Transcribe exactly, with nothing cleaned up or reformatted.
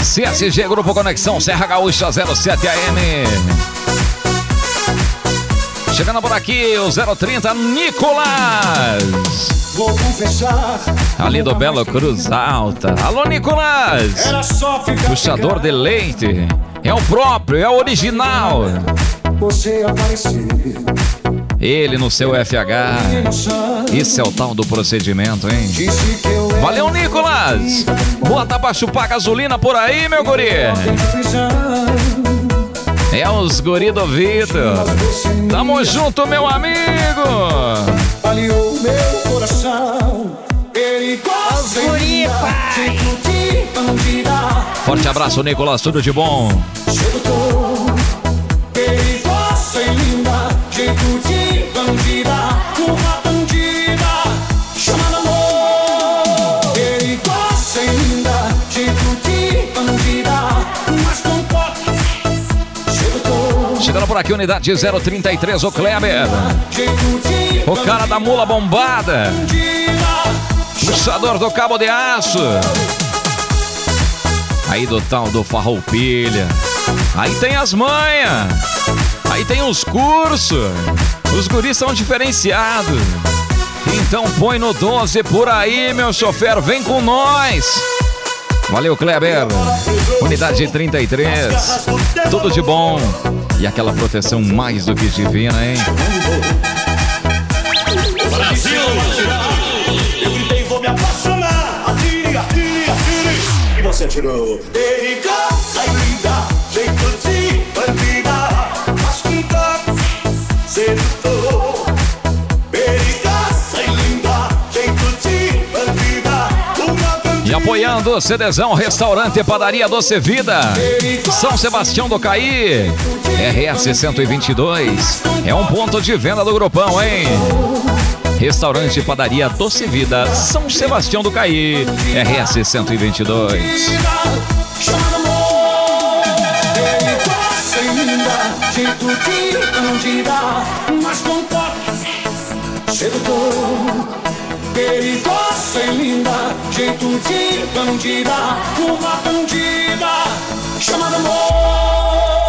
C S G Grupo Conexão Serra Gaúcha zero sete A M. Chegando por aqui o zero trinta Nicolas. Vou confessar. Ali do Belo Cruz Alta. Alô, Nicolas. Era só ficar Puxador de leite. É o próprio, é o original. Você aparecer. Ele no seu F H. Isso é o tal do procedimento, hein? Disse que eu era Valeu, Nicolas. Bota pra chupar gasolina por aí, meu guri. É os guri do Vitor. Tamo junto, meu amigo. Aliou meu coração. Ele gosta de bandida. Forte abraço, Nicolas. Tudo de bom. Sedutor. Ele gosta e linda. Jeito de bandida. Uma bandida chamada amor. Ele gosta e linda. Jeito de bandida. Mas não pode. Sedutor. Chegando por aqui, unidade zero trinta e três, o Kleber. O cara da mula bombada. Puxador do cabo de aço. Aí do tal do farroupilha. Aí tem as manhas. Aí tem os cursos. Os guris são diferenciados. Então põe no doze por aí, meu chofer. Vem com nós. Valeu, Kleber. Unidade trinta e três. Tudo de bom. E aquela proteção mais do que divina, hein? Brasil! Eu gritei, vou me apaixonar. Atire, atire, atire. E você atirou. Ele gosta e linda, jeito de bandida. Mas com toque sedutor. Ele gosta e linda, jeito de bandida. Uma bandida. E apoiando o CDzão, Restaurante e Padaria Doce Vida, São Sebastião do Caí, R S cento e vinte e dois. É um ponto de venda do grupão, hein? Restaurante e Padaria Doce Vida, São Sebastião do Caí, R S cento e vinte e dois. Chamada amor. Ele gosta e linda. Jeito de bandida. Mas não pode. Sedutor. Ele gosta e linda. Jeito de bandida. Uma bandida chamada amor.